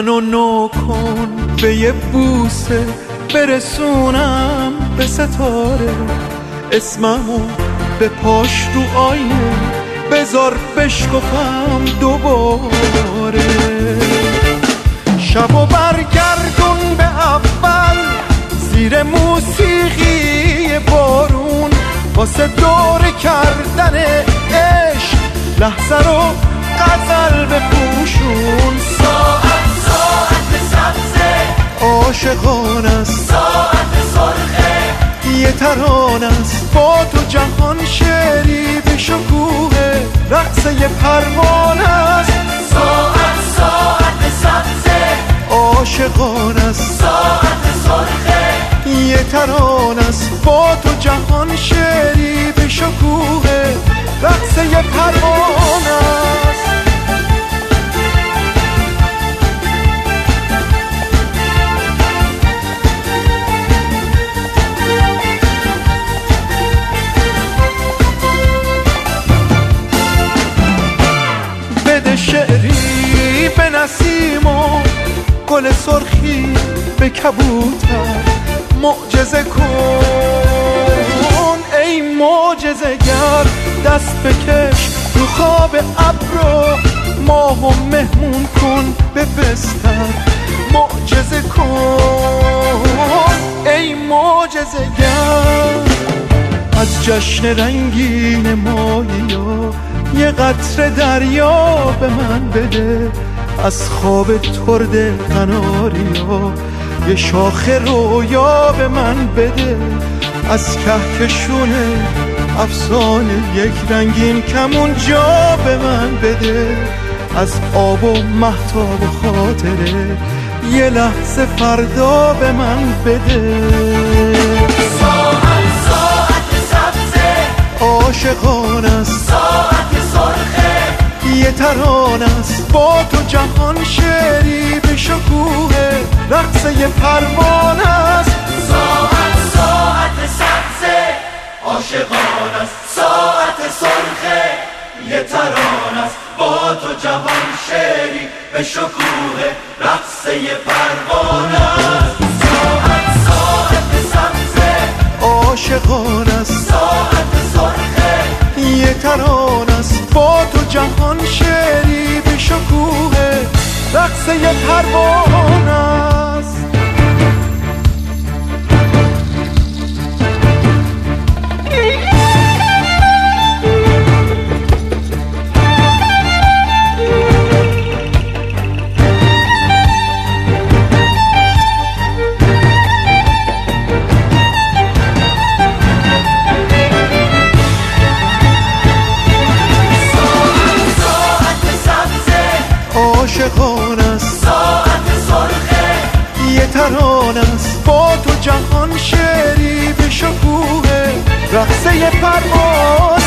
منو نو کن به یه بوسه برسونم به ستاره، اسممو به پاش رو آینه بذار بشکفم دوباره. شبو برگردون به اول زیر موسیقی بارون، واسه دور کردن عشق لحظه رو غزل بپوشون. ساعت سبزه عاشقان است، ساعت سرخه یه ترانه است، با تو جهان شعری به شکوه رقص یه پروانه است. ساعت سبزه عاشقان است، ساعت سرخه یه ترانه است، با تو جهان شعری به شکوه رقص یه پروانه است. بده شعری به نسیم و گل سرخی به کبوتر، معجزه کن ای معجزه گر، دست بکش رو خواب ابرو ماهو مهمون کن به بستر. معجزه کن ای معجزه گر، از جشن رنگین ماهیا یه قطره دریا به من بده، از خواب ترد قناریا یه شاخه رویا به من بده، از کهکشون افسانه یک رنگین کمون جا به من بده، از آب و مهتاب و خاطره یه لحظه فردا به من بده. ساعت سبزه عاشقان است، ساعت سرخه یه ترانه است، با تو جهان شعری به شکوه رقص یه پروانه است. ساعت سبزه عاشقان است، ساعت سرخه یه ترانه است، با تو جهان شعری به شکوه رقص یه پروانه است. ساعت سبزه عاشقان است، ساعت سرخه یه ترانه است، با تو جهان شعری به شکوه رقص یه پروانه است. عاشقان است، ساعت سرخه یه ترانه است، با تو جهان شعری به شکوه رقص یه پروانه